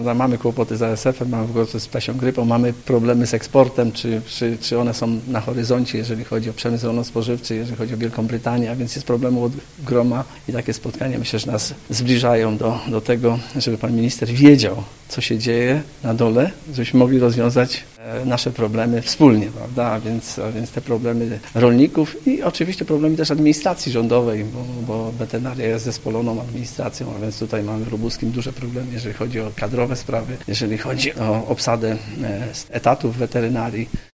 prawda? Mamy kłopoty z ASF-em, mamy kłopoty z ptasią grypą, mamy problemy z eksportem, czy one są na horyzoncie, jeżeli chodzi o przemysł rolno-spożywczy, jeżeli chodzi o Wielką Brytanię, a więc jest problemu od groma i takie spotkania myślę, że nas zbliżają do tego, żeby pan minister wiedział, co się dzieje na dole, żebyśmy mogli rozwiązać nasze problemy wspólnie, prawda? A więc te problemy rolników i oczywiście problemy też administracji rządowej, bo weterynaria jest zespoloną administracją, a więc tutaj mamy w Lubuskim duże problemy, jeżeli chodzi o kadrowe sprawy, jeżeli chodzi o obsadę etatów w weterynarii.